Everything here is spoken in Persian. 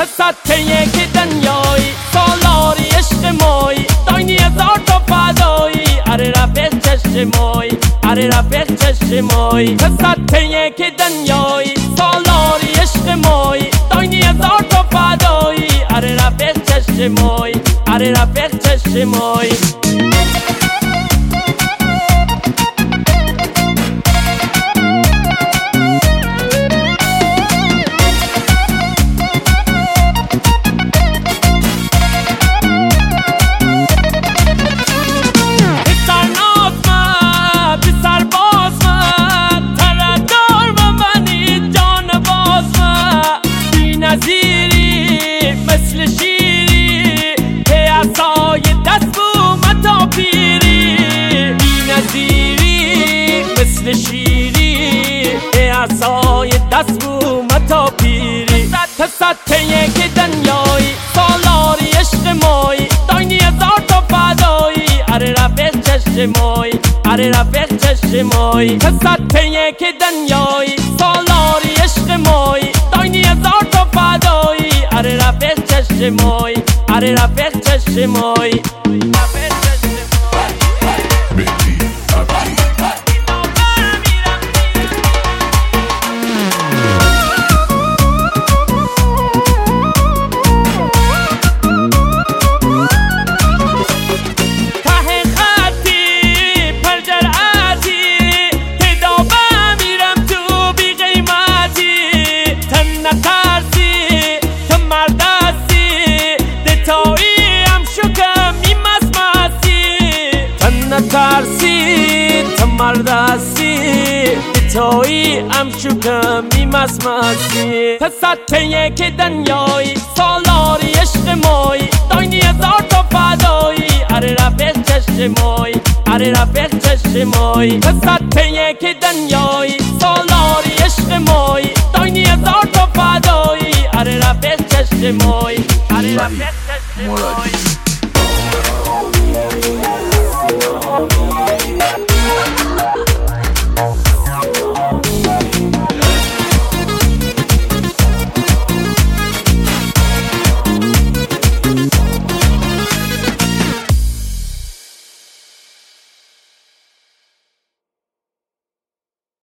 تسطحیه که دنیایی سالاری عشق مایی داینی هزار تا فدایی اره رفیق چشم مایی اره رفیق چشم مایی تسطحیه که دنیایی سالاری عشق مایی داینی هزار تا فدایی اره رفیق چشم مایی اره رفیق چشم مایی مثل شیری که عصای دست بومت تا پیری بی نظیری مثل شیری که عصای دست بومت تا پیری تسطحیه که دنیایی سالاری عشق مایی داینی هزار تا فدایی اره رفیق چشم مایی اره رفیق چشم مایی تسطحیه که دنیایی سالاری عشق مایی داینی هزار تا فدایی اره رفیق چشم مایی اره رفیق چشم مایی ترسی تو مردستی تویی ام شکم میمسمسی تسطحیه که دنیایی سالاری عشق مایی داینی هزار تا فدایی اره رفیق چشم مایی اره رفیق چشم مایی تسطحیه که دنیایی سالاری عشق مایی داینی هزار تا فدایی اره رفیق چشم مایی اره رفیق چشم مایی